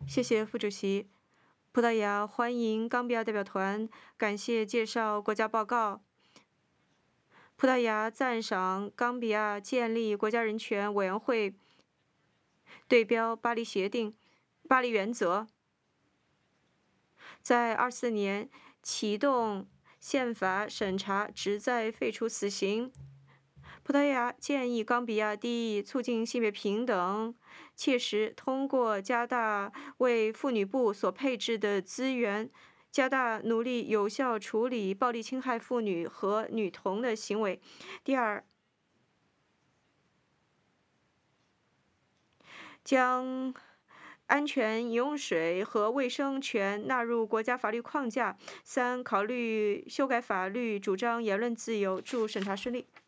谢谢副主席。葡萄牙欢迎冈比亚代表团，感谢介绍国家报告。葡萄牙赞赏冈比亚建立国家人权委员会，对标巴黎协定、巴黎原则，在24年启动宪法审查，旨在废除死刑。葡萄牙建议冈比亚第一促进性别平等，切实通过加大为妇女部所配置的资源，加大努力有效处理暴力侵害妇女和女童的行为。第二，将安全饮用水和卫生权纳入国家法律框架。3、考虑修改法律，主张言论自由。祝审查顺利。